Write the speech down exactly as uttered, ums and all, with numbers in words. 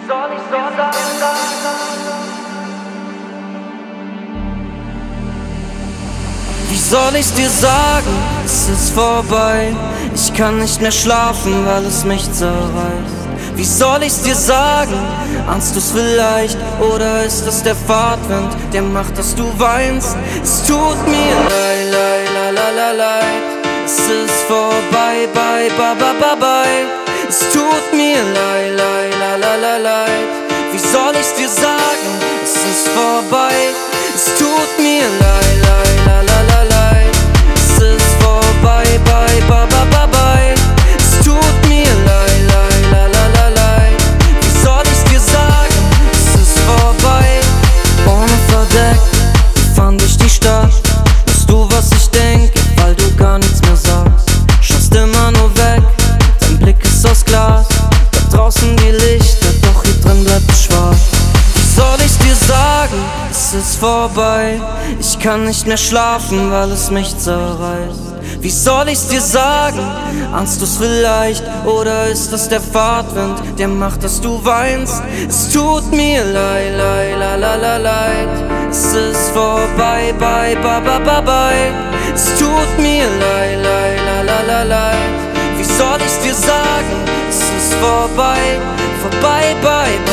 soll ich dir sagen? Wie soll ich's dir sagen? Es ist vorbei. Ich kann nicht mehr schlafen, weil es mich zerreißt. Wie soll ich's dir sagen? Ahnst du's vielleicht? Oder ist es der Fahrtwind, der macht, dass du weinst? Es tut mir leid, leid, la la la leid. Es ist vorbei, bye, bye, bye, bye, bye. Es tut mir leid, leid, la la la leid. Wie soll ich's dir sagen? Es ist vorbei. Es tut mir leid, leid, la la la leid. Es ist vorbei, bye, bye, bye, bye, bye. Es tut mir leid, leid, la la la leid. Wie soll ich's dir sagen? Es ist vorbei. Ohne Verdeck, wir fahren durch die Stadt. Weißt du, was ich denke, weil du gar nichts mehr sagst? Schaust immer nur weg, dein Blick ist aus Glas. Da draußen die Lichter, doch hier drin bleibt es schwarz. Wie soll ich's dir sagen? Es ist vorbei. Ich kann nicht mehr schlafen, weil es mich zerreißt. Wie soll ich's dir sagen? Ahnst du's vielleicht? Oder ist es der Fahrtwind, der macht, dass du weinst? Es tut mir leid, leid, la la la leid. Es ist vorbei, bye, bye, bye, bye, bye. Es tut mir leid, leid, la la la leid. Wie soll ich's dir sagen? Es ist vorbei, vorbei, bye,